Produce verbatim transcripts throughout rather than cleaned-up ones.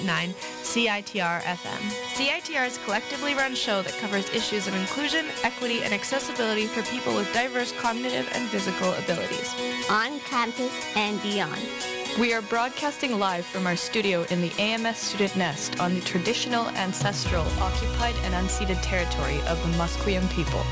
nine C I T R F M. C I T R is a collectively run show that covers issues of inclusion, equity, and accessibility for people with diverse cognitive and physical abilities. On campus and beyond. We are broadcasting live from our studio in the A M S Student Nest on the traditional, ancestral, occupied, and unceded territory of the Musqueam people.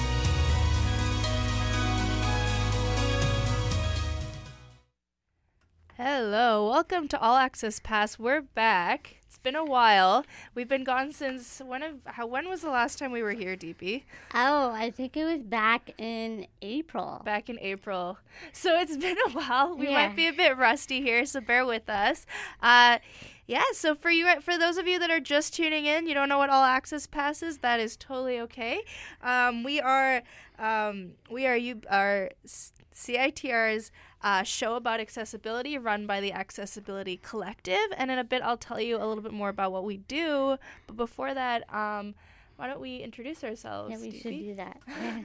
Hello, welcome to All Access Pass. We're back. It's been a while. We've been gone since when? Of, how, when was the last time we were here, D P? Oh, I think it was back in April. Back in April. So it's been a while. We Yeah. might be a bit rusty here, so bear with us. Uh, yeah. So for you, for those of you that are just tuning in, you don't know what All Access Pass is. That is totally okay. Um, we are, um, we are you are C I T R's. Uh, show about accessibility run by the Accessibility Collective, and in a bit I'll tell you a little bit more about what we do, but before that, um, why don't we introduce ourselves? Yeah, we D P? should do that.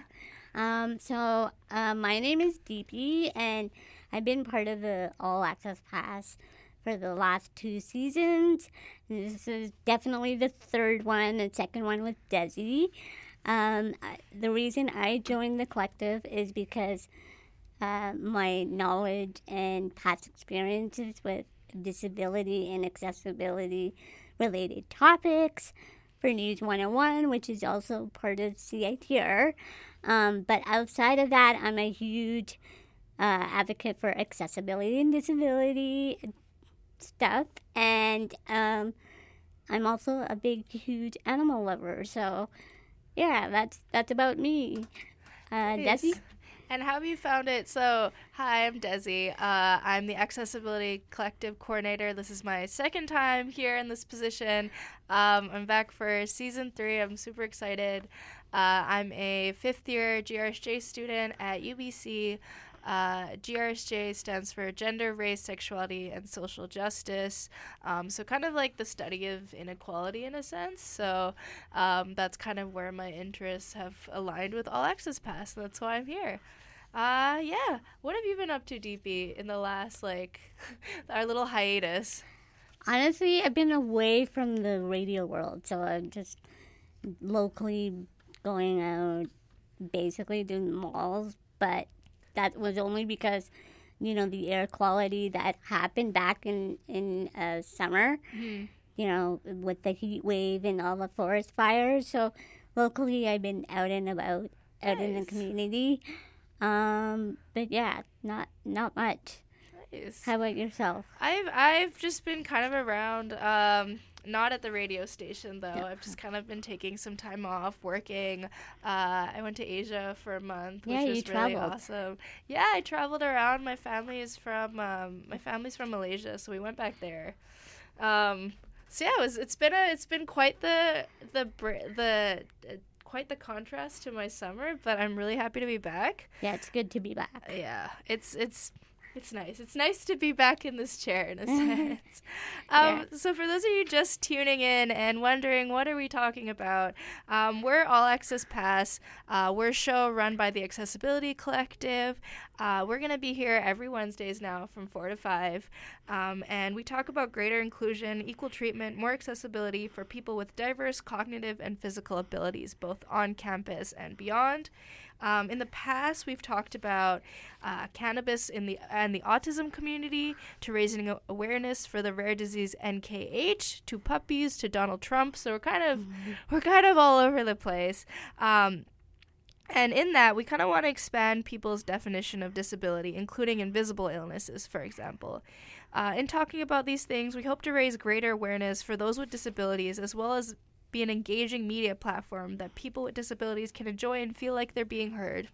um, so uh, my name is D P, and I've been part of the All Access Pass for the last two seasons. This is definitely the third one, and second one with Desi. Um, I, the reason I joined the collective is because Uh, my knowledge and past experiences with disability and accessibility related topics for News one oh one, which is also part of C I T R. Um, but outside of that, I'm a huge uh, advocate for accessibility and disability stuff. And um, I'm also a big, huge animal lover. So, yeah, that's, that's about me. Uh, Nice. Desi? And how have you found it? So, hi, I'm Desi. Uh, I'm the Accessibility Collective Coordinator. This is my second time here in this position. Um, I'm back for season three. I'm super excited. Uh, I'm a fifth year G R S J student at U B C. Uh, G R S J stands for Gender, Race, Sexuality, and Social Justice. Um, so kind of like the study of inequality in a sense. So um, that's kind of where my interests have aligned with All Access Pass. And that's why I'm here. Uh, yeah. What have you been up to, D P, in the last, like, our little hiatus? Honestly, I've been away from the radio world, so I'm just locally going out, basically doing malls, but that was only because, you know, the air quality that happened back in, in uh, summer, Mm-hmm. you know, with the heat wave and all the forest fires. So locally, I've been out and about, out in the Nice. community. Um, but yeah, not not much. Nice. How about yourself? I've I've just been kind of around, um, not at the radio station though. Yeah. I've just kind of been taking some time off working. Uh, I went to Asia for a month, which Yeah, you was really traveled. awesome. Yeah, I traveled around. My family is from um, my family's from Malaysia, so we went back there. Um, so yeah, it was. It's been a. It's been quite the the br- the. Uh, quite the contrast to my summer, but I'm really happy to be back. Yeah, it's good to be back. Yeah, it's it's it's nice. It's nice to be back in this chair in a sense. um, Yeah. So for those of you just tuning in and wondering what are we talking about, um, we're All Access Pass. Uh, we're a show run by the Accessibility Collective. Uh, we're going to be here every Wednesdays now from four to five. Um, and we talk about greater inclusion, equal treatment, more accessibility for people with diverse cognitive and physical abilities, both on campus and beyond. Um, in the past, we've talked about uh, cannabis in the and the autism community, to raising a- awareness for the rare disease N K H, to puppies, to Donald Trump. So we're kind of we're kind of all over the place. Um, And in that, we kind of want to expand people's definition of disability, including invisible illnesses, for example. Uh, in talking about these things, we hope to raise greater awareness for those with disabilities, as well as be an engaging media platform that people with disabilities can enjoy and feel like they're being heard.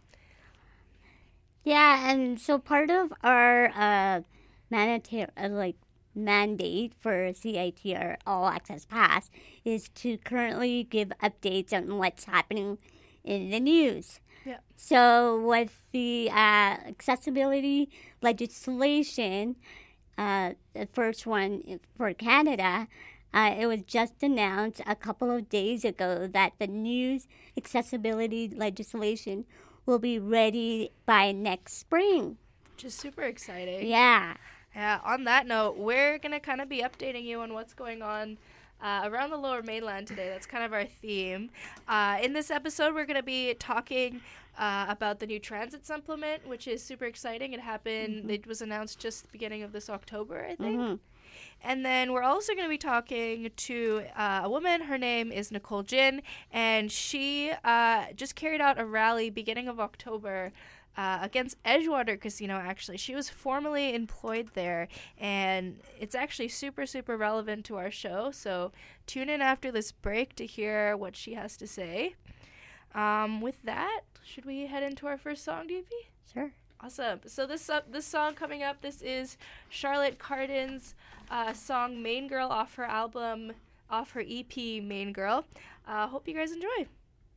Yeah, and so part of our uh, mandatory, uh, like mandate for C I T R All Access Pass is to currently give updates on what's happening in the news. Yeah. So with the uh, accessibility legislation, uh, the first one for Canada, uh, it was just announced a couple of days ago that the new accessibility legislation will be ready by next spring. Which is super exciting. Yeah. Uh, on that note, we're going to kind of be updating you on what's going on uh, around the Lower Mainland today. That's kind of our theme. Uh, in this episode, we're going to be talking uh, about the new transit supplement, which is super exciting. It happened, mm-hmm. it was announced just the beginning of this October, I think. Mm-hmm. And then we're also going to be talking to uh, a woman. Her name is Nicole Jin, and she uh, just carried out a rally beginning of October Uh, against Edgewater Casino, actually. She was formerly employed there, and it's actually super, super relevant to our show, so tune in after this break to hear what she has to say. Um, with that, should we head into our first song, D P? Sure. Awesome. So this uh, this song coming up, this is Charlotte Cardin's uh, song Main Girl off her album, off her E P Main Girl. Uh, hope you guys enjoy.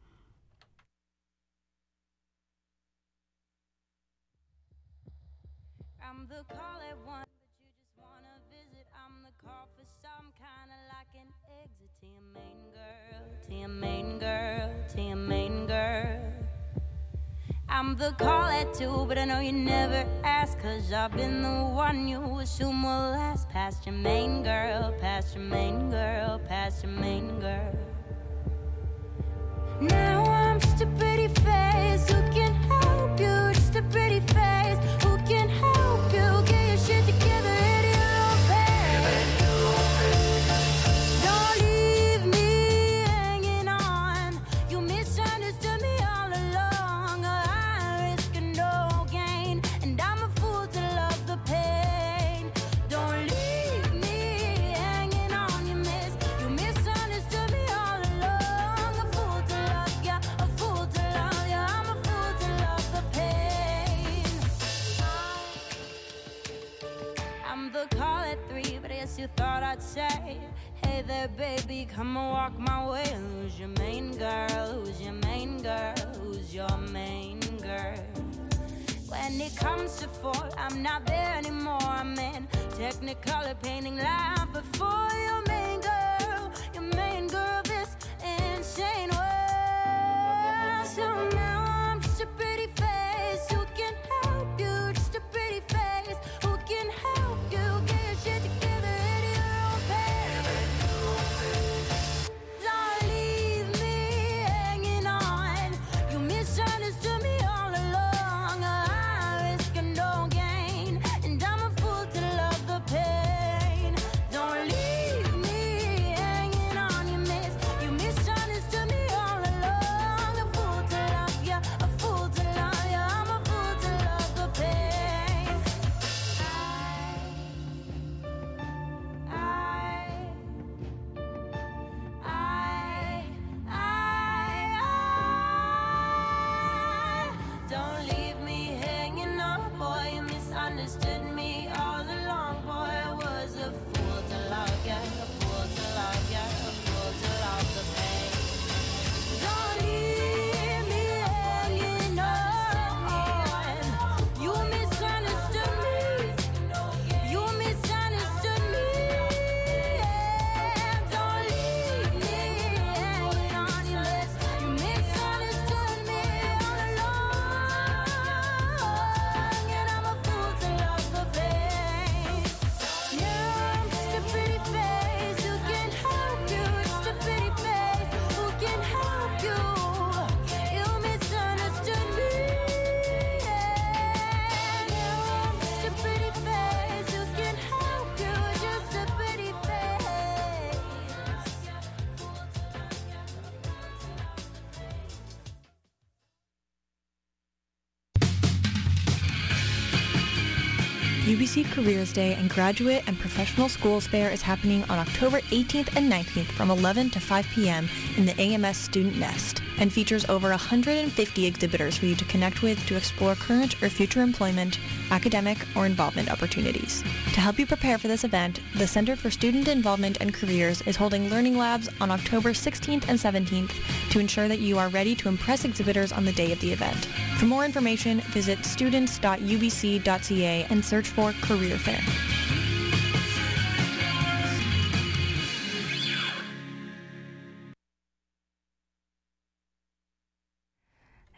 I'm the call at one, but you just wanna visit. I'm the call for some kind of like an exit to your main girl, to your main girl, to your main girl. I'm the call at two, but I know you never ask, cause I've been the one you assume will last. Past your main girl, past your main girl, past your main girl. Now I'm just a pretty face, who can help you? Just a pretty face, who can help you? Get your shit together at your own pace. Don't leave me hanging on. You misunderstood me all along. I risk no gain, and I'm a fool to love the pain. Don't leave me hanging on, you miss. You misunderstood me all along. A fool to love ya, a fool to love ya. I'm a fool to love the pain. I'm the call at three, but I guess you thought I'd say, hey there, baby, come and walk my way. Who's your main girl? Who's your main girl? Who's your main girl? When it comes to four, I'm not there anymore. I'm in Technicolor painting line before your main girl, your main girl, this insane world. So now I'm just a pretty face, who can help you? Just a pretty face, who can help you? Get your shit together at your own pace. Don't leave me hanging on. You misunderstood me all along. I risk no gain, and I'm a fool to love the pain. Don't leave me hanging on, you miss. You misunderstood me all along. A fool to love ya, a fool to love ya. I'm a fool to love the pain. I, I, I, I, don't leave me hanging on, boy. You misunderstood me all along, boy. I was a fool to love ya, a fool to love ya, a fool to love the pain. Don't leave me hanging on. You misunderstood me. You misunderstood me. Don't leave me hanging on. You miss, you misunderstood me all along. And I'm a fool to love the pain. Yeah, I'm just a pretty face, who can help you? Just a pretty face, who can help you? You misunderstood me. Yeah, I'm just a pretty face, who can help you? Just a pretty face. U B C Careers Day and Graduate and Professional Schools Fair is happening on October eighteenth and nineteenth from eleven to five p.m. in the A M S Student Nest and features over one hundred fifty exhibitors for you to connect with to explore current or future employment, academic, or involvement opportunities. To help you prepare for this event, the Center for Student Involvement and Careers is holding Learning Labs on October sixteenth and seventeenth to ensure that you are ready to impress exhibitors on the day of the event. For more information, visit students dot u b c dot c a and search for Career Fair.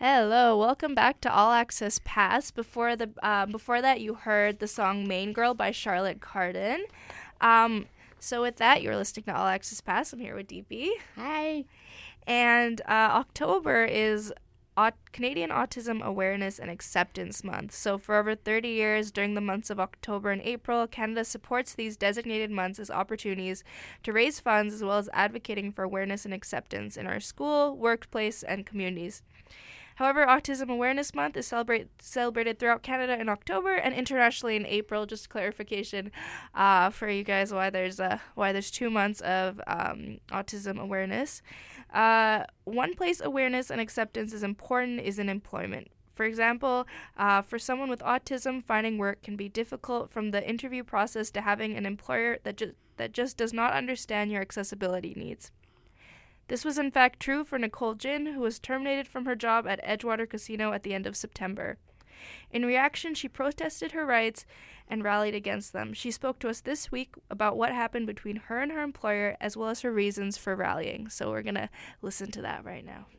Hello, welcome back to All Access Pass. Before the uh, before that, you heard the song "Main Girl" by Charlotte Cardin. Um, so with that, you're listening to All Access Pass. I'm here with D P. Hi. And uh, October is Aut- Canadian Autism Awareness and Acceptance Month. So for over thirty years, during the months of October and April, Canada supports these designated months as opportunities to raise funds as well as advocating for awareness and acceptance in our school, workplace, and communities. However, Autism Awareness Month is celebrate, celebrated throughout Canada in October and internationally in April. Just clarification uh, for you guys why there's uh, why there's two months of um, autism awareness. Uh, one place awareness and acceptance is important is in employment. For example, uh, for someone with autism, finding work can be difficult, from the interview process to having an employer that ju- that just does not understand your accessibility needs. This was in fact true for Nicole Jin, who was terminated from her job at Edgewater Casino at the end of September. In reaction, she protested her rights and rallied against them. She spoke to us this week about what happened between her and her employer, as well as her reasons for rallying. So we're going to listen to that right now.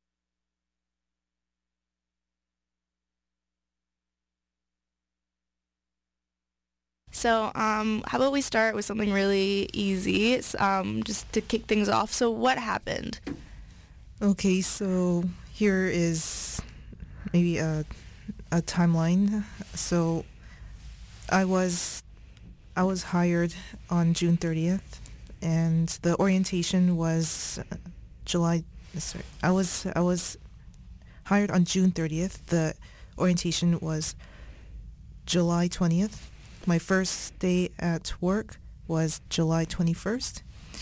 So um, how about we start with something really easy, it's, um, just to kick things off. So what happened? Okay, so here is maybe a a timeline. So I was I was hired on June thirtieth, and the orientation was July. Sorry, I was I was hired on June thirtieth. The orientation was July twentieth. My first day at work was July twenty-first,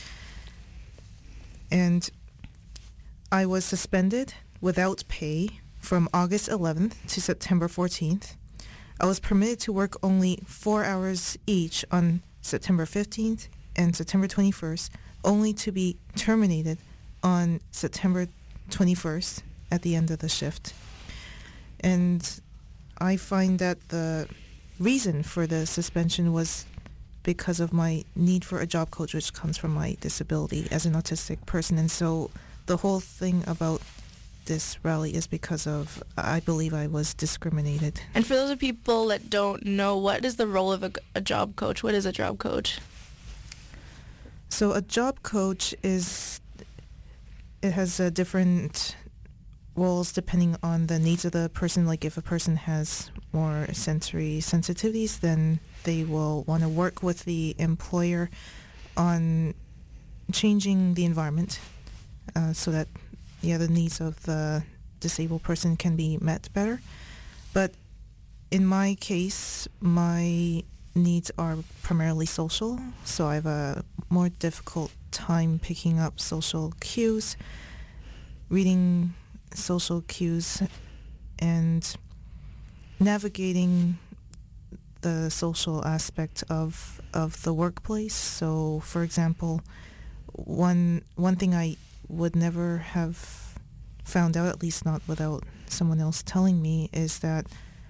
and I was suspended without pay from August eleventh to September fourteenth. I was permitted to work only four hours each on September fifteenth and September twenty-first, only to be terminated on September twenty-first at the end of the shift. And I find that the reason for the suspension was because of my need for a job coach, which comes from my disability as an autistic person. And so the whole thing about this rally is because of, I believe I was discriminated. And for those of people that don't know, what is the role of a, a job coach? What is a job coach? So a job coach is, it has a different roles depending on the needs of the person. Like if a person has more sensory sensitivities, then they will want to work with the employer on changing the environment uh, so that yeah the needs of the disabled person can be met better. But in my case, my needs are primarily social, so I have a more difficult time picking up social cues, reading social cues, and navigating the social aspect of of the workplace. So, for example, one one thing I would never have found out, at least not without someone else telling me, is that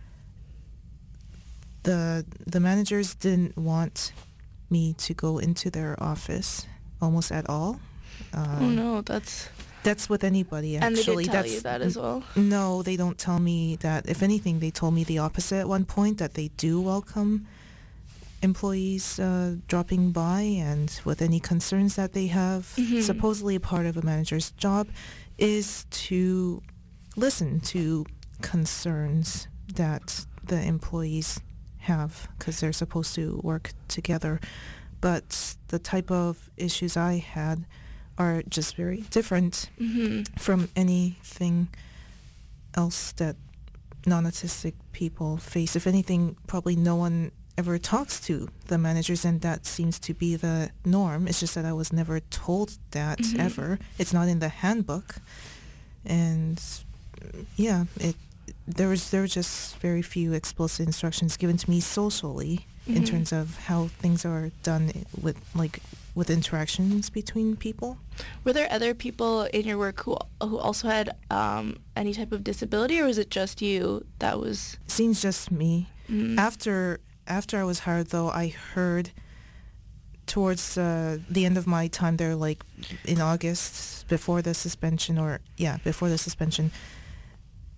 the the managers didn't want me to go into their office almost at all. Um, oh no, that's that's with anybody, actually. And they did tell that's, you that as well? No, they don't tell me that. If anything, they told me the opposite at one point, that they do welcome employees uh, dropping by, and with any concerns that they have. Mm-hmm. Supposedly a part of a manager's job is to listen to concerns that the employees have, because they're supposed to work together. But the type of issues I had are just very different mm-hmm. from anything else that non-autistic people face. If anything, probably no one ever talks to the managers, and that seems to be the norm. It's just that I was never told that mm-hmm. ever. It's not in the handbook. And yeah, it there was there were just very few explicit instructions given to me socially mm-hmm. in terms of how things are done with like with interactions between people. Were there other people in your work who who also had um, any type of disability, or was it just you that was? It seems just me. Mm-hmm. After after I was hired, though, I heard towards uh, the end of my time there, like in August, before the suspension, or yeah, before the suspension,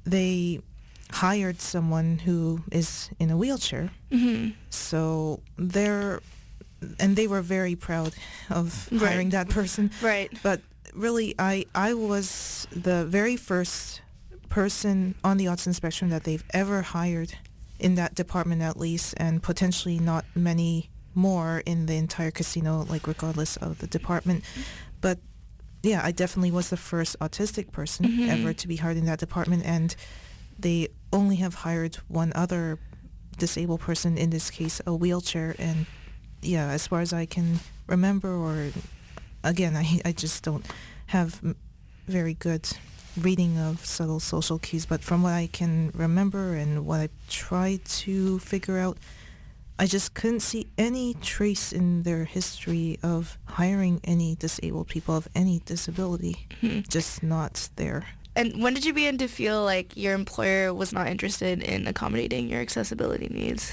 they hired someone who is in a wheelchair. Mm-hmm. So they're, and they were very proud of Right. hiring that person. Right. But really, I, I was the very first person on the autism spectrum that they've ever hired in that department, at least, and potentially not many more in the entire casino, like regardless of the department. But yeah, I definitely was the first autistic person Mhm. ever to be hired in that department, and they only have hired one other disabled person, in this case a wheelchair. And yeah, as far as I can remember, or again, I, I just don't have m- very good reading of subtle social cues, but from what I can remember and what I tried to figure out, I just couldn't see any trace in their history of hiring any disabled people of any disability. Mhm. Just not there. And when did you begin to feel like your employer was not interested in accommodating your accessibility needs?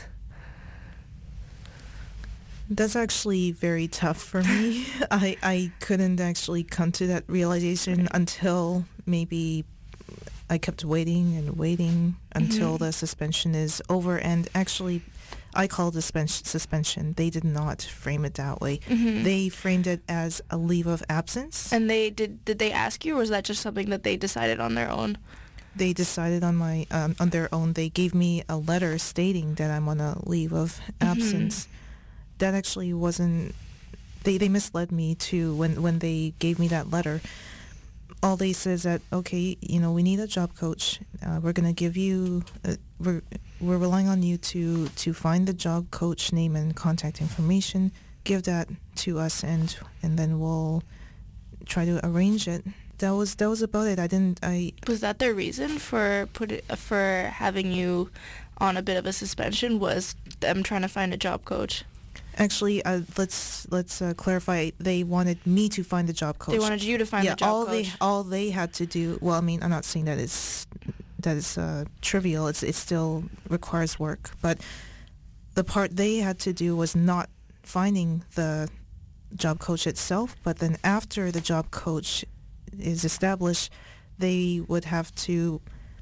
That's actually very tough for me. I, I couldn't actually come to that realization until maybe I kept waiting and waiting until Mhm. the suspension is over. And actually, I call it a suspen- suspension. They did not frame it that way. Mhm. They framed it as a leave of absence. And they did did they ask you, or was that just something that they decided on their own? They decided on my um, on their own. They gave me a letter stating that I'm on a leave of absence. That actually wasn't. They, they misled me too when when they gave me that letter. All they said is that, okay, you know, we need a job coach. Uh, we're gonna give you. Uh, we're we're relying on you to to find the job coach name and contact information. Give that to us, and and then we'll try to arrange it. That was that was about it. I didn't. I Was that their reason for put it, for having you on a bit of a suspension? Was them trying to find a job coach? actually uh, let's let's uh, clarify. They wanted me to find the job coach. They wanted you to find yeah, the job all coach. they all they had to do. Well, I mean, I'm not saying that it's that it's uh, trivial. It's it still requires work, but the part they had to do was not finding the job coach itself, but then after the job coach is established, they would have to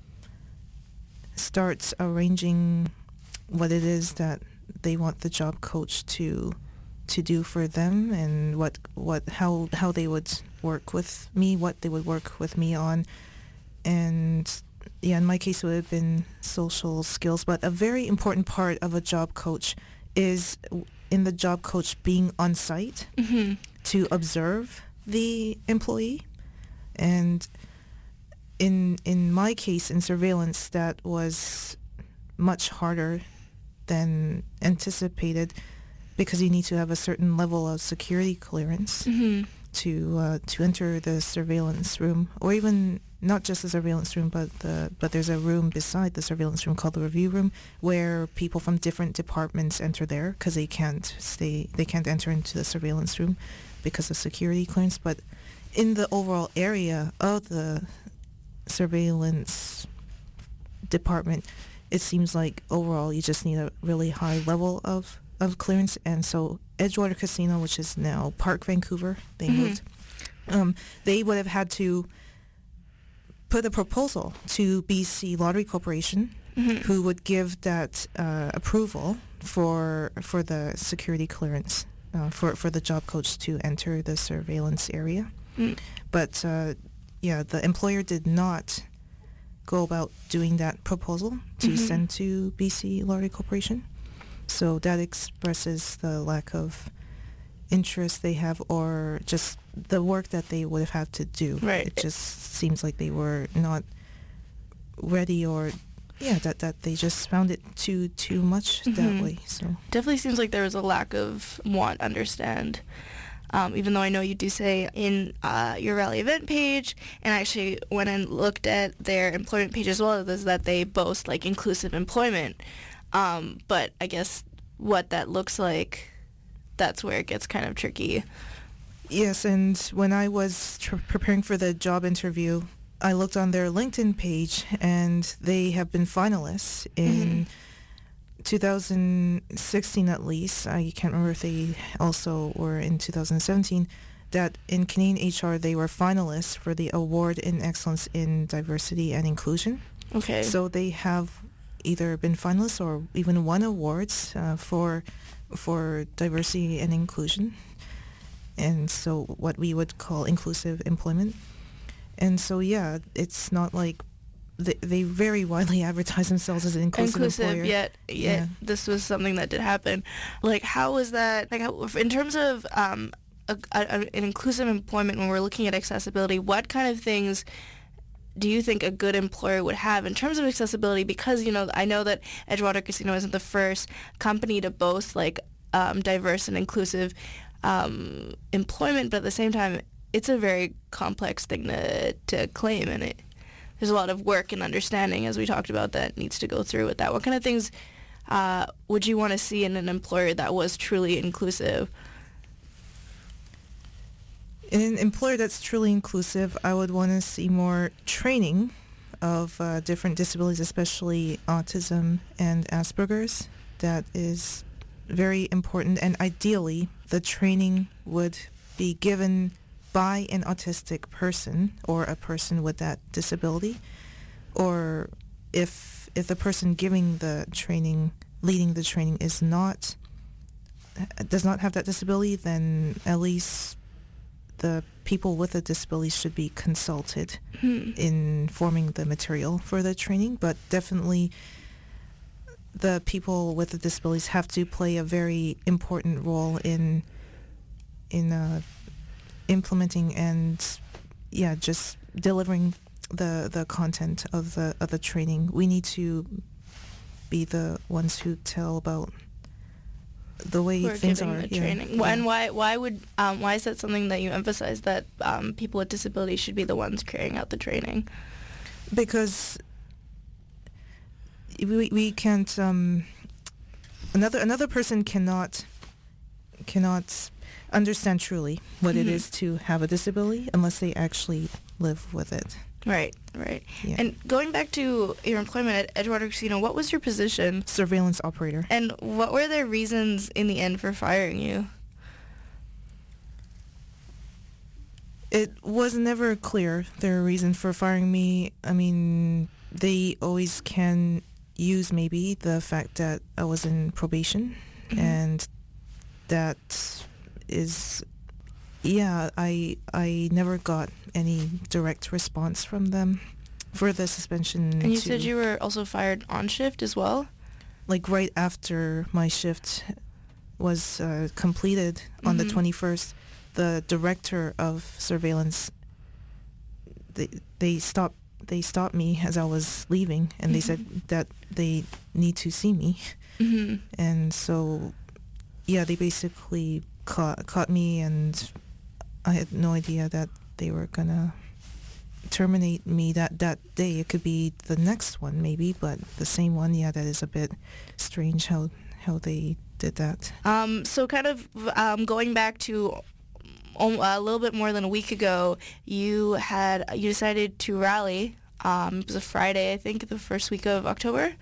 start arranging what it is that they want the job coach to to do for them, and what what how how they would work with me, what they would work with me on. And yeah, in my case it would have been social skills, but a very important part of a job coach is in the job coach being on site Mhm. to observe the employee. And in in my case, in surveillance, that was much harder than anticipated, because you need to have a certain level of security clearance Mhm. to uh, to enter the surveillance room, or even not just the surveillance room, but the but there's a room beside the surveillance room called the review room, where people from different departments enter there, because they can't stay they can't enter into the surveillance room because of security clearance. But in the overall area of the surveillance department, it seems like overall you just need a really high level of, of clearance. And so Edgewater Casino, which is now Park Vancouver, they Mhm. moved, um, they would have had to put a proposal to B C Lottery Corporation, Mhm. who would give that uh, approval for for the security clearance uh, for, for the job coach to enter the surveillance area. Mm. But uh, yeah, the employer did not go about doing that proposal to Mhm. send to B C Lottery Corporation. So that expresses the lack of interest they have, or just the work that they would have had to do. Right. It just seems like they were not ready, or yeah, that, that they just found it too too much Mhm. that way. So Definitely seems like there was a lack of want to understand. Um, even though I know you do say in uh, your Rally event page, and I actually went and looked at their employment page as well, is that they boast like inclusive employment. Um, but I guess what that looks like, that's where it gets kind of tricky. yes, and when I was tr- preparing for the job interview, I looked on their LinkedIn page, and they have been finalists in two thousand sixteen at least. I can't remember if they also were in two thousand seventeen. That in Canadian H R they were finalists for the Award in Excellence in Diversity and Inclusion. Okay. So they have either been finalists or even won awards uh, for for diversity and inclusion, and so what we would call inclusive employment. And so yeah, it's not like they, they very widely advertise themselves as an inclusive, inclusive employer. yet yet Yeah. this was something that did happen. Like, how was that, like, how, in terms of um a, a, an inclusive employment, when we're looking at accessibility, what kind of things do you think a good employer would have in terms of accessibility? Because, you know, I know that Edgewater Casino isn't the first company to boast like um, diverse and inclusive um, employment, but at the same time, it's a very complex thing to to claim, and it there's a lot of work and understanding, as we talked about, that needs to go through with that. What kind of things uh, would you want to see in an employer that was truly inclusive? In an employer that's truly inclusive, I would want to see more training of uh, different disabilities, especially autism and Asperger's. That is very important, and ideally, the training would be given by an autistic person or a person with that disability, or if if the person giving the training, leading the training, is not does not have that disability, then at least the people with a disability should be consulted Hmm. in forming the material for the training. But definitely the people with the disabilities have to play a very important role in in uh, implementing and yeah just delivering the the content of the of the training. We need to be the ones who tell about the way Who are things giving are. the yeah, training. yeah. And why why would um, why is that something that you emphasize, that um, people with disabilities should be the ones carrying out the training? Because we we can't um, another another person cannot cannot understand truly what Mhm. it is to have a disability unless they actually live with it. Right, right. Yeah. And going back to your employment at Edgewater Casino, what was your position? Surveillance operator. And what were their reasons in the end for firing you? It was never clear their reason for firing me. I mean, they always can use maybe the fact that I was in probation, Mhm. and that is, yeah, I I never got any direct response from them for the suspension. And you to- said you were also fired on shift as well? like right after my shift was uh, completed on the Mhm. twenty-first, the director of surveillance, they they stopped they stopped me as I was leaving, and they said that they need to see me, Mm-hmm. and so yeah, they basically caught caught me, and I had no idea that they were gonna terminate me that that day. It could be the next one maybe, but the same one, yeah, that is a bit strange how how they did that. Um, so kind of um, going back to um, a little bit more than a week ago, you had you decided to rally. Um, it was a Friday, I think, the first week of October.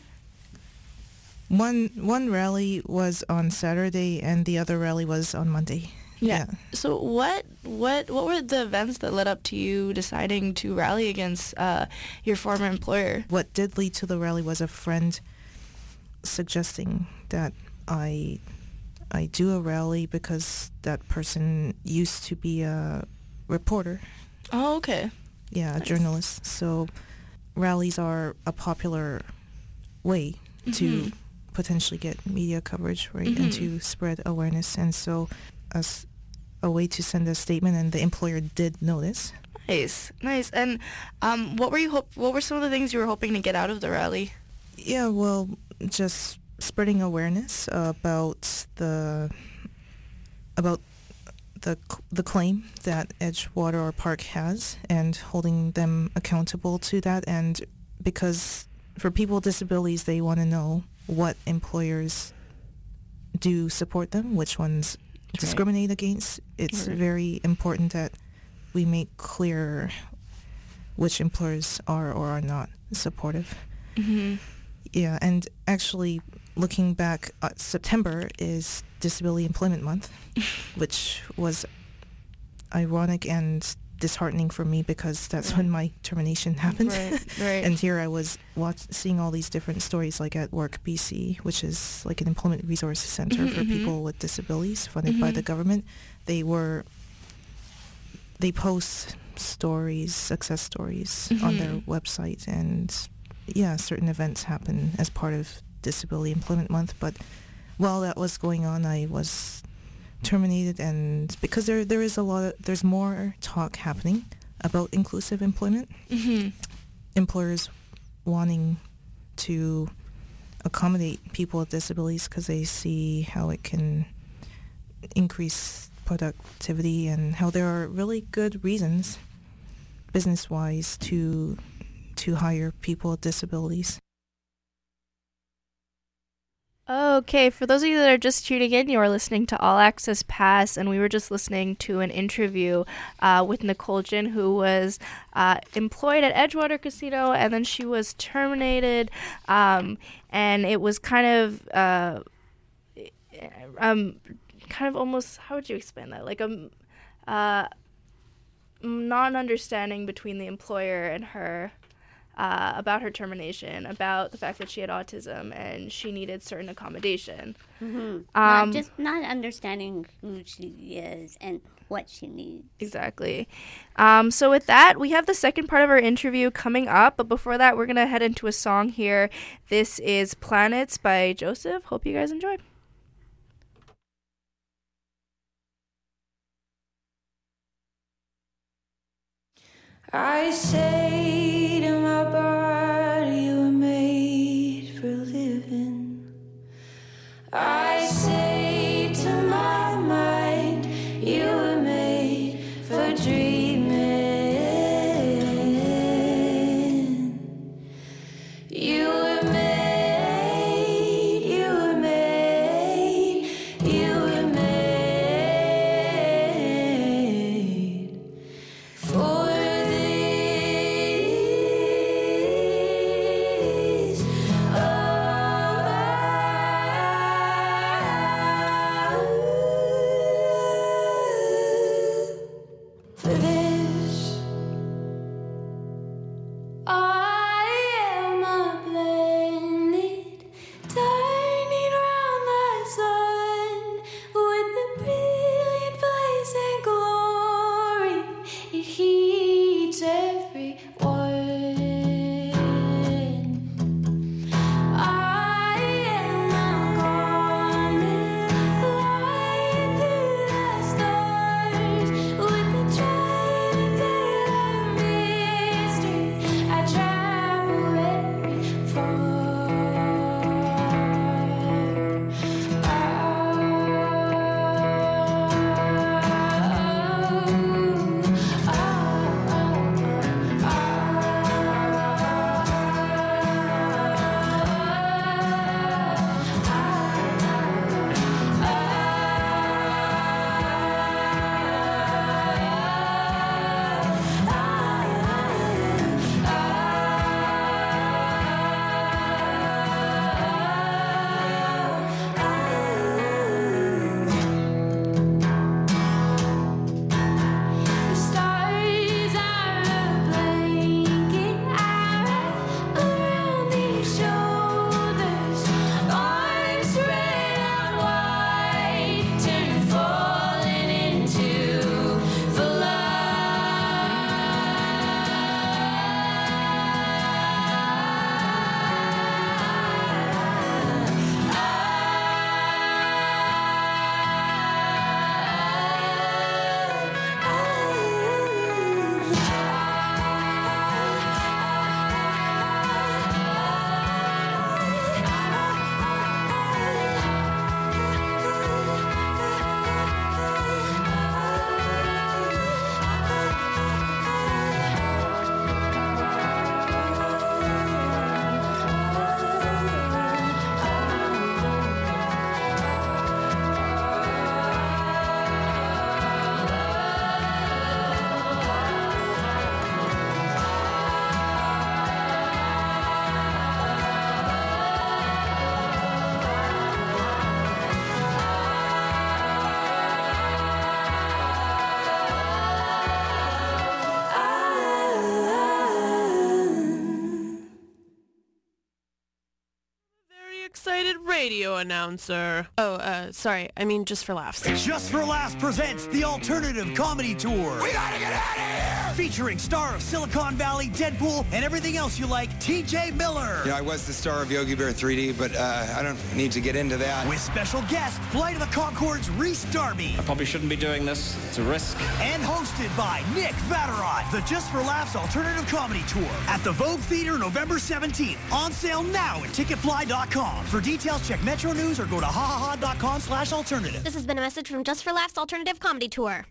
One one rally was on Saturday, and the other rally was on Monday. Yeah. So what what what were the events that led up to you deciding to rally against uh, your former employer? What did lead to the rally was a friend suggesting that I I do a rally because that person used to be a reporter. Oh, okay. Yeah, a Nice. journalist. So rallies are a popular way to Mhm. potentially get media coverage, right, and Mhm. to spread awareness. And so as a way to send a statement, and the employer did notice. Nice, nice. And um, what were you hope? What were some of the things you were hoping to get out of the rally? Yeah, well, just spreading awareness about the about the the claim that Edgewater or Park has, and holding them accountable to that. And because for people with disabilities, they want to know what employers do support them, which ones Right. discriminate against. It's Right. very important that we make clear which employers are or are not supportive. Mm-hmm. Yeah, and actually, looking back, uh, September is Disability Employment Month, which was ironic and disheartening for me because that's right. when my termination happened. Right, right. And here I was watch, seeing all these different stories, like at Work B C, which is like an employment resource center mm-hmm, for mm-hmm. people with disabilities funded mm-hmm. by the government. They were, they post stories, success stories mm-hmm. on their website, and yeah, certain events happen as part of Disability Employment Month. But while that was going on, I was terminated, and because there there is a lot of, there's more talk happening about inclusive employment, mm-hmm. employers wanting to accommodate people with disabilities because they see how it can increase productivity and how there are really good reasons business-wise to to hire people with disabilities. Okay, for those of you that are just tuning in, you are listening to All Access Pass, and we were just listening to an interview uh, with Nicole Jin, who was uh, employed at Edgewater Casino, and then she was terminated, um, and it was kind of, uh, um, kind of almost, how would you explain that? Like a uh, non-understanding between the employer and her. Uh, about her termination, about the fact that she had autism and she needed certain accommodation. Mm-hmm. Um, not just not understanding who she is and what she needs. Exactly. Um, so with that, we have the second part of our interview coming up, but before that, we're going to head into a song here. This is Planets by Joseph. Hope you guys enjoy. I say to my body, you were made for living. I say to my mind, you were made for dreaming. You were made, you were made, you were made for this. radio announcer. Oh, uh, sorry. I mean, Just for Laughs. Just for Laughs presents the Alternative Comedy Tour. We gotta get out of here! Featuring star of Silicon Valley, Deadpool, and everything else you like, T J Miller. You know, I was the star of Yogi Bear three D, but uh, I don't need to get into that. With special guest, Flight of the Conchords, Reese Darby. I probably shouldn't be doing this. It's a risk. And hosted by Nick Vatterott. The Just for Laughs Alternative Comedy Tour at the Vogue Theater November seventeenth. On sale now at ticket fly dot com. For details, check Metro News or go to hahaha dot com slash alternative. This has been a message from Just for Laughs Alternative Comedy Tour.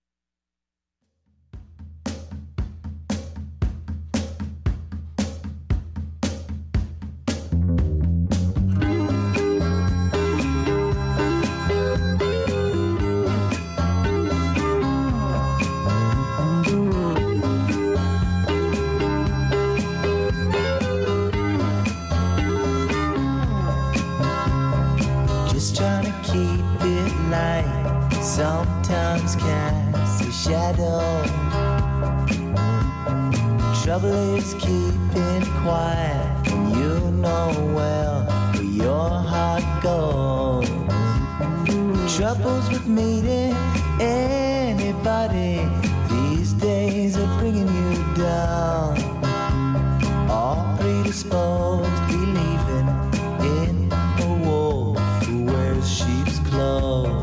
Sometimes cast a shadow. Trouble is keeping quiet, and you know well where your heart goes. Troubles with meeting anybody these days are bringing you down. All predisposed, believing in a wolf who wears sheep's clothes.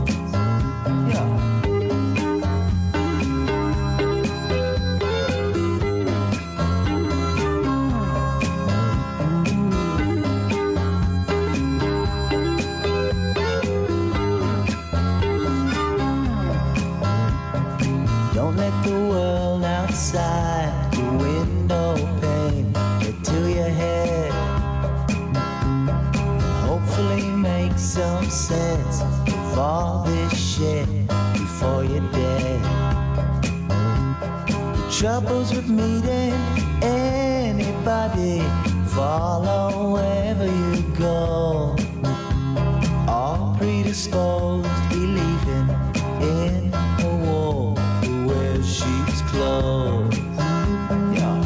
Don't let the world outside your window pane get to your head. Hopefully make some sense of all this shit before you're dead. Troubles with meeting anybody, follow wherever you go. All predisposed, believing in a wolf who wears sheep's clothes. Yeah.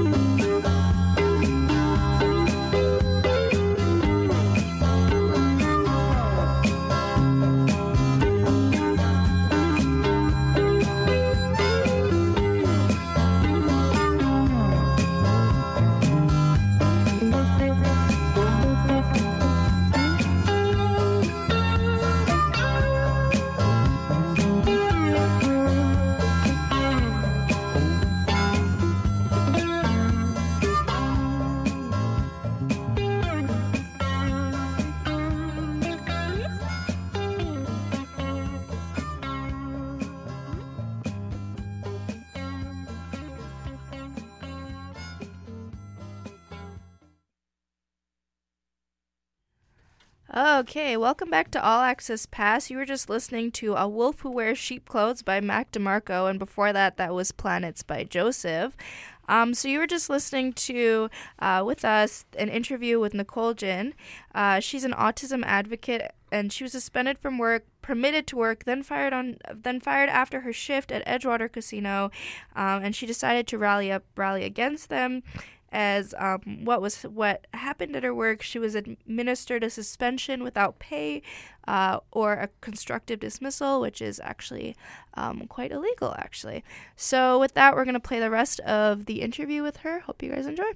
Okay, welcome back to All Access Pass. You were just listening to A Wolf Who Wears Sheep Clothes by Mac DeMarco, and before that, that was Planets by Joseph. Um, so you were just listening to, uh, with us, an interview with Nicole Jin. Uh, she's an autism advocate, and she was suspended from work, permitted to work, then fired on, then fired after her shift at Edgewater Casino, um, and she decided to rally up, rally against them. As um, what was what happened at her work, she was administered a suspension without pay uh, or a constructive dismissal, which is actually um, quite illegal, actually. So with that, we're going to play the rest of the interview with her. Hope you guys enjoy.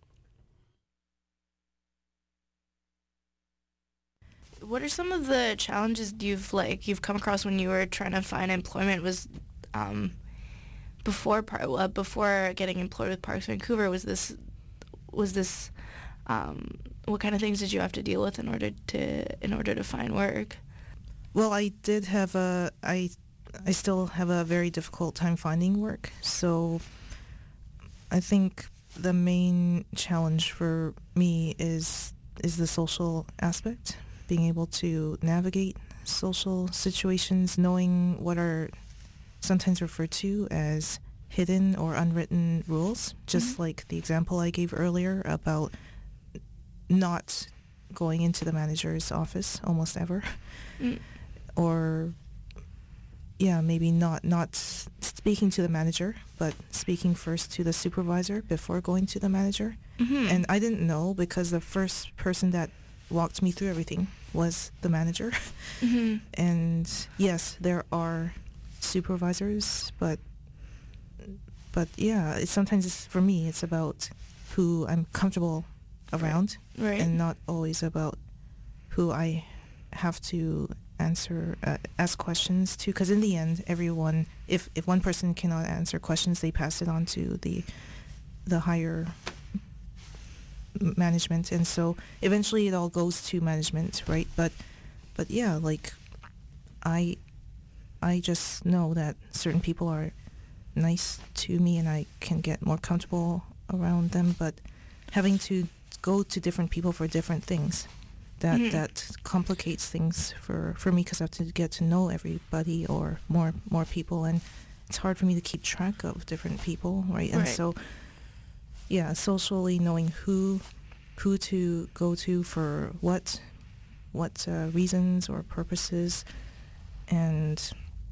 What are some of the challenges you've like you've come across when you were trying to find employment? Was um, before uh, before getting employed with Parks Vancouver, was this was this um, what kind of things did you have to deal with in order to in order to find work? Well, I did have a I I still have a very difficult time finding work. So I think the main challenge for me is is the social aspect, being able to navigate social situations, knowing what are sometimes referred to as hidden or unwritten rules, just mm-hmm. like the example I gave earlier about not going into the manager's office almost ever. Mm. Or, yeah, maybe not, not speaking to the manager, but speaking first to the supervisor before going to the manager. Mm-hmm. And I didn't know because the first person that walked me through everything was the manager. Mm-hmm. And yes, there are supervisors, but but yeah, it's sometimes it's, for me it's about who I'm comfortable around, Right. and not always about who I have to answer uh, ask questions to, because in the end everyone, if if one person cannot answer questions, they pass it on to the the higher management, and so eventually it all goes to management, right? But but yeah, like I I just know that certain people are nice to me and I can get more comfortable around them, but having to go to different people for different things, that Mhm. that complicates things for, for me, because I have to get to know everybody or more more people, and it's hard for me to keep track of different people, right? And Right. so yeah, socially knowing who who to go to for what what uh, reasons or purposes, and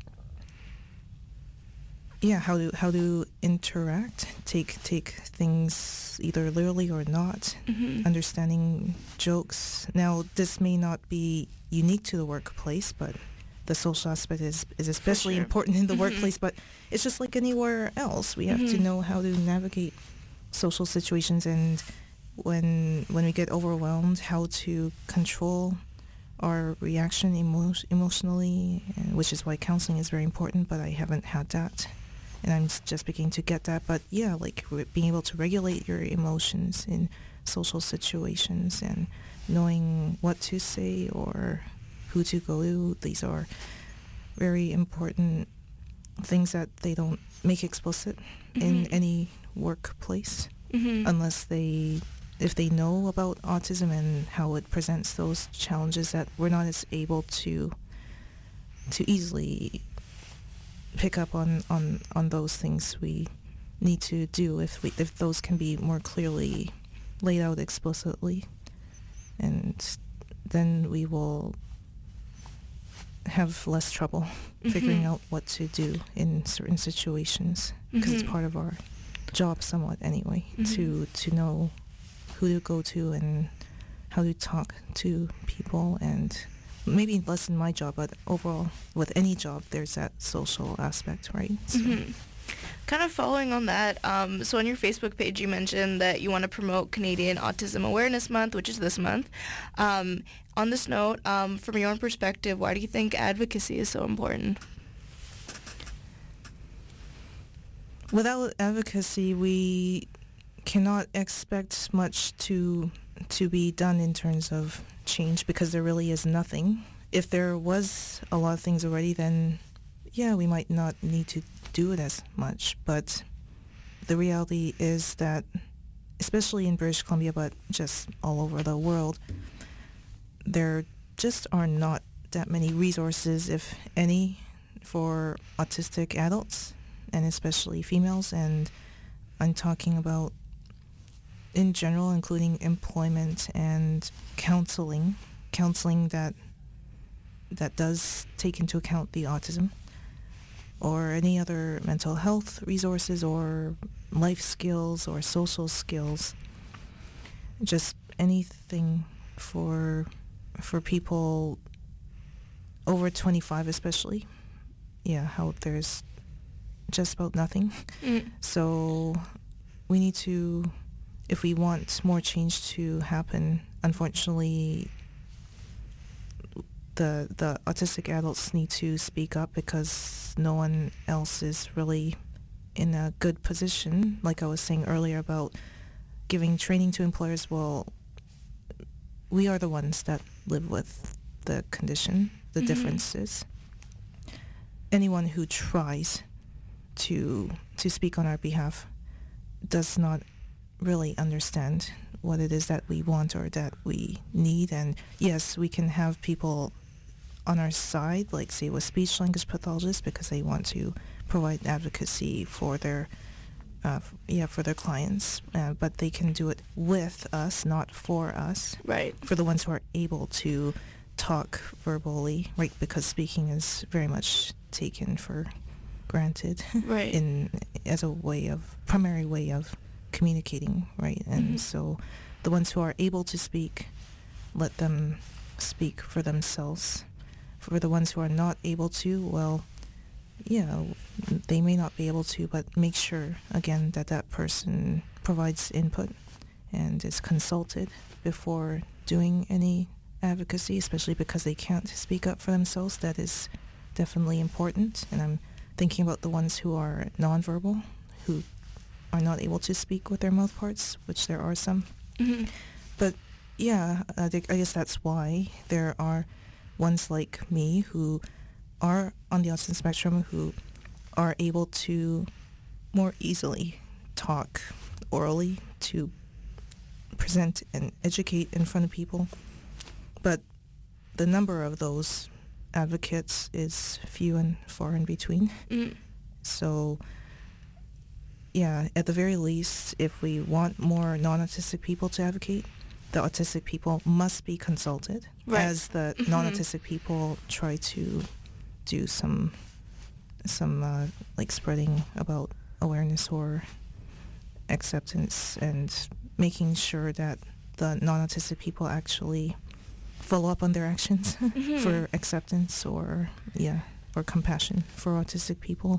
yeah, how to how to interact, take take things either literally or not, Mhm. understanding jokes. Now, this may not be unique to the workplace, but the social aspect is is especially sure. important in the Mhm. workplace. But it's just like anywhere else. We have to Mhm. know how to navigate social situations, and when when we get overwhelmed, how to control our reaction emo- emotionally, and which is why counseling is very important, but I haven't had that, and I'm s- just beginning to get that. But yeah, like re- being able to regulate your emotions in social situations and knowing what to say or who to go to, these are very important things that they don't make explicit in Mhm. any workplace, Mhm. unless they, if they know about autism and how it presents those challenges, that we're not as able to to easily pick up on, on, on those things we need to do, if we if those can be more clearly laid out explicitly, and then we will have less trouble figuring Mhm. out what to do in certain situations, because Mhm. it's part of our job somewhat anyway, Mhm. to to know who to go to and how to talk to people, and maybe less in my job, but overall with any job there's that social aspect, right? So, Mhm. Kind of following on that, um, so on your Facebook page you mentioned that you want to promote Canadian Autism Awareness Month, which is this month. Um, on this note, um, from your own perspective, why do you think advocacy is so important? Without advocacy, we cannot expect much to to be done in terms of change, because there really is nothing. If there was a lot of things already, then yeah, we might not need to do it as much. But the reality is that, especially in British Columbia, but just all over the world, there just are not that many resources, if any, for autistic adults, and especially females. And I'm talking about in general, including employment and counseling, counseling that that does take into account the autism, or any other mental health resources, or life skills, or social skills, just anything for for people over twenty-five especially. Yeah, how there's just about nothing. Mm. So we need to, if we want more change to happen, unfortunately the the autistic adults need to speak up, because no one else is really in a good position. Like I was saying earlier about giving training to employers, well, we are the ones that live with the condition, the Mhm. differences. Anyone who tries to to speak on our behalf does not really understand what it is that we want or that we need. And yes, we can have people on our side, like say with speech language pathologists, because they want to provide advocacy for their uh, f- yeah for their clients, uh, but they can do it with us, not for us. Right. For the ones who are able to talk verbally, right? Because speaking is very much taken for granted, Right. in as a way of primary way of communicating, right? And Mhm. so the ones who are able to speak let them speak for themselves. For the ones who are not able to, well, yeah, they may not be able to, but make sure, again, that that person provides input and is consulted before doing any advocacy, especially because they can't speak up for themselves. That is definitely important. And I'm thinking about the ones who are nonverbal, who are not able to speak with their mouth parts, which there are some. Mm-hmm. But yeah, I, think, I guess that's why there are ones like me who are on the autism spectrum who are able to more easily talk orally, to present and educate in front of people. But the number of those advocates is few and far in between. Mm. So yeah, at the very least, if we want more non-autistic people to advocate, the autistic people must be consulted, right. as the Mm-hmm. non-autistic people try to do some some uh, like spreading about awareness or acceptance and making sure that the non-autistic people actually follow up on their actions Mm-hmm. for acceptance or yeah or compassion for autistic people.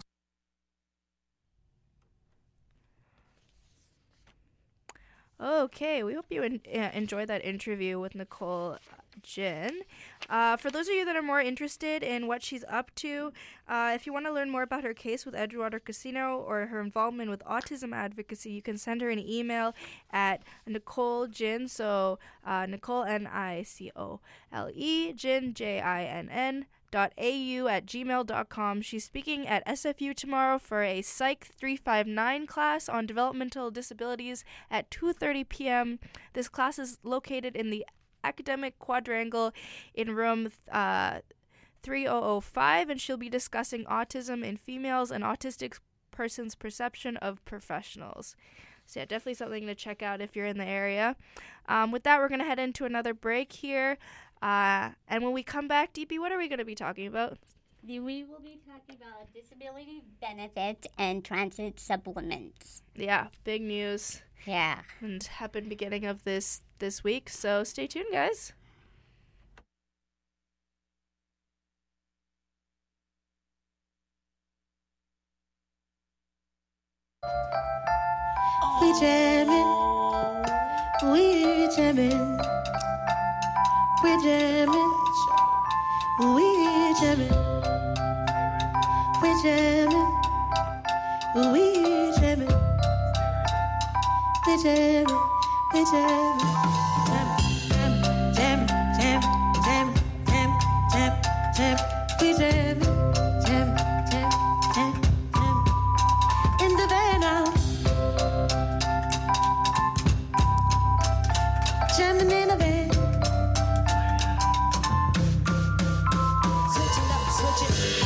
Okay, we hope you en- uh, enjoyed that interview with Nicole Jin. Uh, for those of you that are more interested in what she's up to, uh, if you want to learn more about her case with Edgewater Casino or her involvement with autism advocacy, you can send her an email at Nicole Jin, so uh, Nicole, N I C O L E, Jin, J I N N, dot au at gmail dot com. She's speaking at S F U tomorrow for a Psych three five nine class on developmental disabilities at two thirty p.m. This class is located in the Academic Quadrangle in room uh, three thousand five, and she'll be discussing autism in females and autistic persons' perception of professionals. So yeah, definitely something to check out if you're in the area. Um, with that, we're going to head into another break here. Uh, and when we come back, D P, what are we going to be talking about? We will be talking about disability benefits and transit supplements. Yeah, big news. Yeah. And happened beginning of this this week. So stay tuned, guys. We jamming, we jamming, we jamming, we jamming, we jamming, we jamming, we jamming, we jamming, jamming, jamming, jamming, jamming, jamming, jamming, we jamming, jamming, jamming, jamming, jamming, in the van now. Jamming in a van. Switch it up, switch it.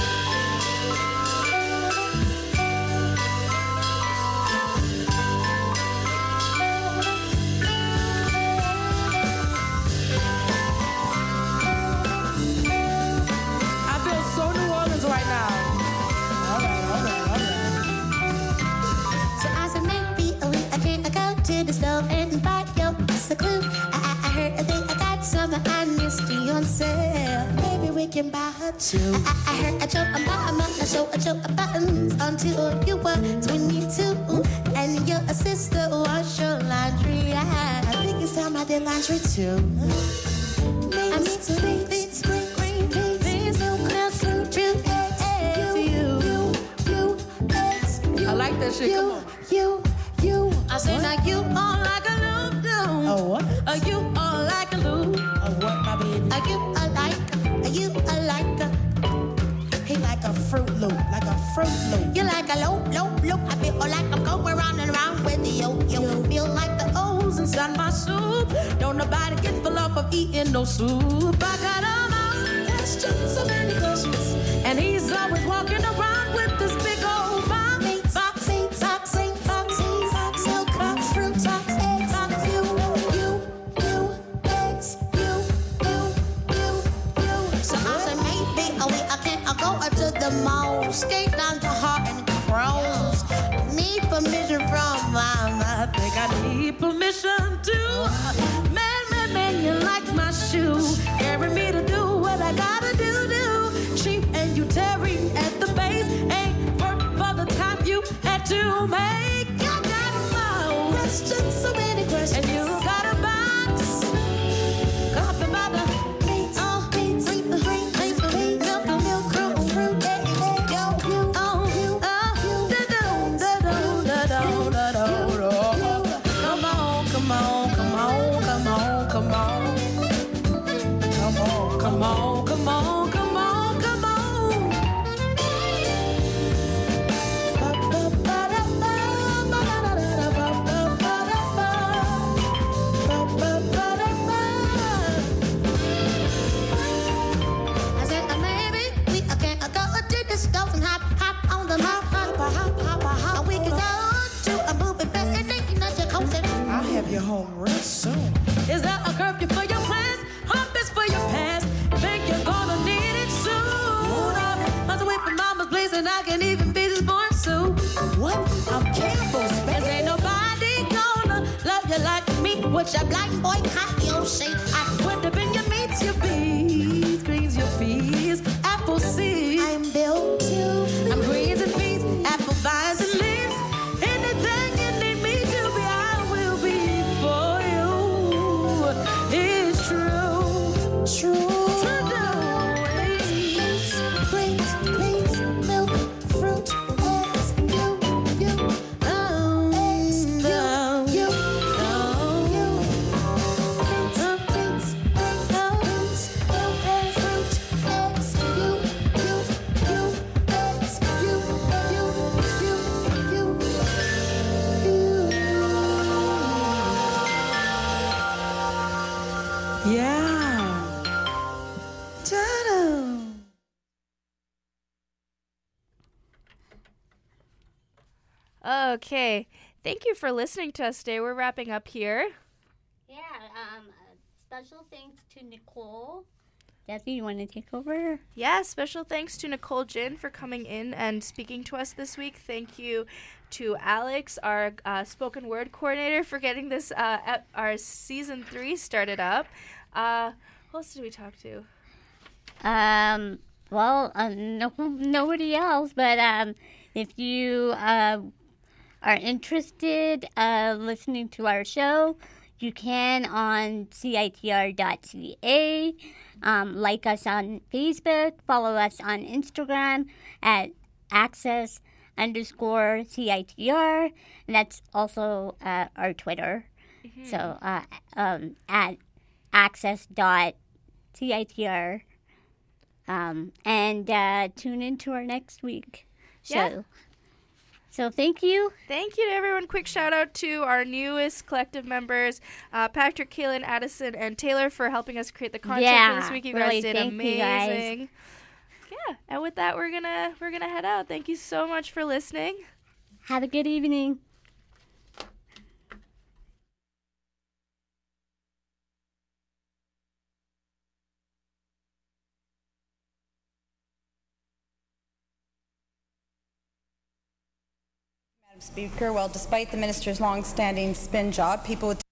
I feel so New Orleans right now. All right, all right, all right. So I said maybe a week I can't go to the store and buy your a clue. I, I heard a thing, I got some I missed you on sale. Maybe we can buy her too. I, I, I heard a joke about a month, I show a joke about buttons until you were twenty-two. And your sister wash your laundry. I, I think it's time I did laundry too. I mean, spring, spring, spring, green beans, milk, milk, fruit, fruit, eggs, you, you, you, you, eggs, you. I like that shit, come on. You, you, I say now you all like a loop doom. Oh, what? Are you all like a loop? Oh, what, my baby? Are you a like? Are you a like a? He like a fruit loop, like a fruit loop. You like a loop, loop, loop. I feel like I'm going round and round with the yo, yo. Feel like the O's inside my soup. Don't nobody get full up of eating no soup. I got all my questions, so many questions. And he's always walking around with this big old box. Box, box, box, box, milk, box, fruit, box, eggs, box, you, you, you, eggs, you, you, you, you. So I said maybe a week I can't go to the mall, skate down to Hart and Crows. Need permission from mama. I think I need permission too. Man, man, time and you like my shoe. Carry me to do what I gotta do, do. Cheap and you tearing at the base. Ain't worth for the time you had to make. You got more questions, so many questions. And you got a box. Coffee by the beats, oh, beats, beats, beats, beats, beats, milk, milk, fruit, fruit, egg, egg, yo, you, oh, you, oh, you, da do, da do, da do, da do, da. Come on, come on, come on, come on, come on. Come on, come on, come on, come on, come on. I said, uh, maybe we uh, can uh, go to the stove and hop, hop on the hop, hop, hop, hop, hop. We can go to a movie, but it ain't not your coat. I'll have you home real soon. Is that a curfew for your plans? Hump is for your past. Think you're gonna need it soon. I'm away from mama's place and I can even be this born soon. What? I'm careful, space. Ain't nobody gonna love you like me. With your black boy cut your shape. I put the in your meats, your bees, greens, your peas, apple seeds. I'm built to. I'm greens and peas, apple vines and leaves. Anything you need me to be, I will be for you. It's true, true. Yeah. Ta-da. Okay. Thank you for listening to us today. We're wrapping up here. Yeah, um, uh, special thanks to Nicole. Jesse, you want to take over? Yeah, special thanks to Nicole Jin for coming in and speaking to us this week. Thank you to Alex, our uh, spoken word coordinator, for getting this uh, ep- our season three started up. Uh, who else did we talk to? Um, well, uh, no, nobody else, but um, if you uh, are interested uh, listening to our show, you can on C I T R dot C A. Um, like us on Facebook, follow us on Instagram at access underscore C I T R, and that's also uh, our Twitter. Mm-hmm. So uh, um, at access dot C I T R. Um, and uh, tune in to our next week show. Yeah. So thank you. Thank you to everyone. Quick shout out to our newest collective members, uh, Patrick, Kaylin, Addison, and Taylor, for helping us create the content yeah, for this week. You really, guys did thank amazing. You guys. Yeah, and with that, we're gonna we're gonna head out. Thank you so much for listening. Have a good evening. Madam Speaker, well, despite the minister's long-standing spin job, people with